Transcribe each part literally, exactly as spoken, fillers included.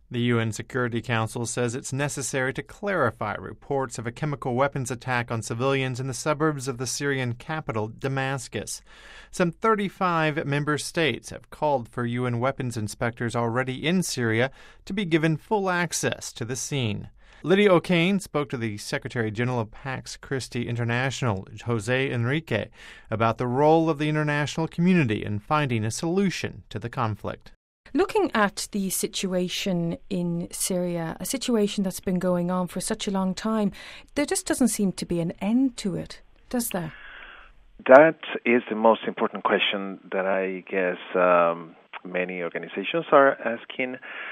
The U N Security Council says it's necessary to clarify reports of a chemical weapons attack on civilians in the suburbs of the Syrian capital, Damascus. Some thirty-five member states have called for U N weapons inspectors already in Syria to be given full access to the scene. Lydia O'Kane spoke to the Secretary General of Pax Christi International, Jose Enrique, about the role of the international community in finding a solution to the conflict. Looking at the situation in Syria, a situation that's been going on for such a long time, there just doesn't seem to be an end to it, does there? That is the most important question that I guess um, many organizations are asking.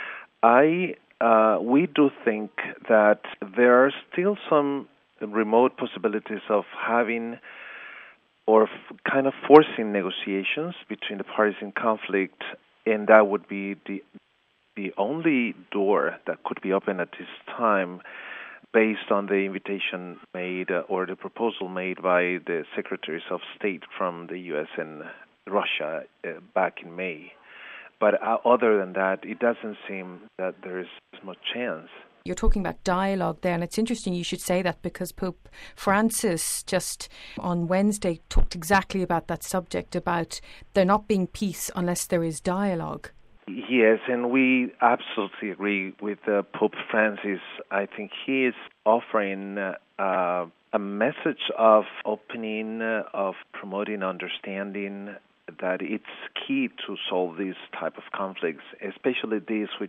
I uh, we do think that there are still some remote possibilities of having or f- kind of forcing negotiations between the parties in conflict. And that would be the the only door that could be open at this time based on the invitation made uh, or the proposal made by the Secretaries of State from the U S and Russia uh, back in May. But uh, other than that, it doesn't seem that there is much chance. You're talking about dialogue there, and it's interesting you should say that because Pope Francis just on Wednesday talked exactly about that subject, about there not being peace unless there is dialogue. Yes, and we absolutely agree with uh, Pope Francis. I think he is offering uh, a message of opening, uh, of promoting understanding, that it's key to solve these type of conflicts, especially these which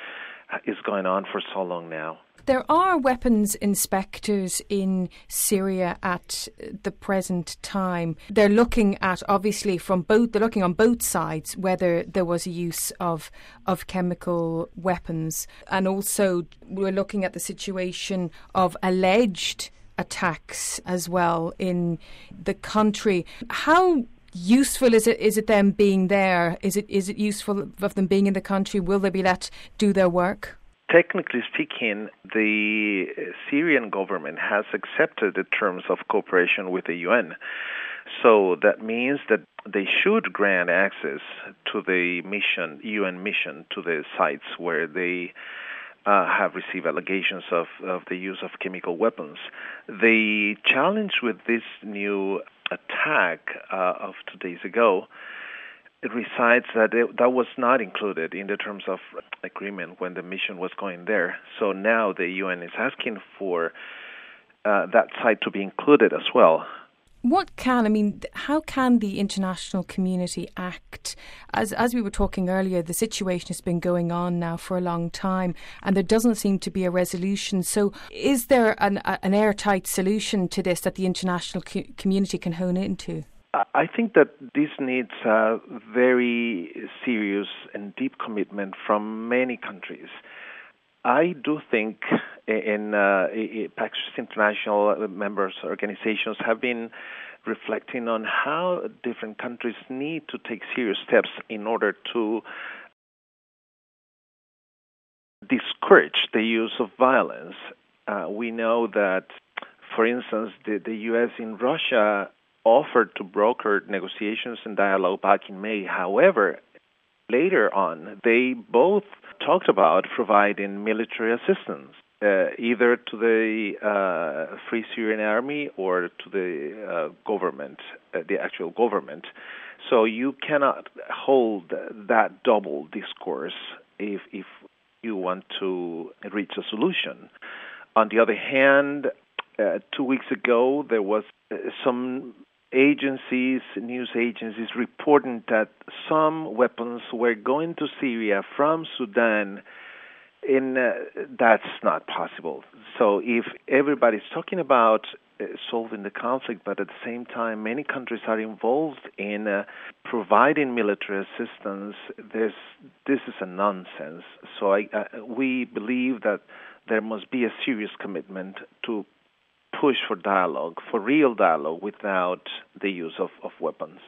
is going on for so long now. There are weapons inspectors in Syria at the present time. They're looking at, obviously, from both, they're looking on both sides whether there was a use of, of chemical weapons. And also we're looking at the situation of alleged attacks as well in the country. How useful is it is it them being there? Is it is it useful of them being in the country? Will they be let do their work? Technically speaking, the Syrian government has accepted the terms of cooperation with the U N. So that means that they should grant access to the mission, U N mission, to the sites where they uh, have received allegations of, of the use of chemical weapons. The challenge with this new attack uh, of two days ago, it resides that it, that was not included in the terms of agreement when the mission was going there. So now the U N is asking for uh, that site to be included as well. What can, I mean, how can the international community act? As as we were talking earlier, the situation has been going on now for a long time and there doesn't seem to be a resolution. So is there an, an airtight solution to this that the international co- community can hone into? I think that this needs a very serious and deep commitment from many countries. I do think in uh, Pax International members organizations have been reflecting on how different countries need to take serious steps in order to discourage the use of violence. Uh, we know that, for instance, the, the U S in Russia offered to broker negotiations and dialogue back in May. However, later on, they both talked about providing military assistance, uh, either to the uh, Free Syrian Army or to the uh, government, uh, the actual government. So you cannot hold that double discourse if if you want to reach a solution. On the other hand, uh, two weeks ago, there was uh, some agencies, news agencies, reporting that some weapons were going to Syria from Sudan, and uh, that's not possible. So if everybody's talking about uh, solving the conflict, but at the same time many countries are involved in uh, providing military assistance, this this is a nonsense. So I, uh, we believe that there must be a serious commitment to push for dialogue, for real dialogue, without the use of, of weapons.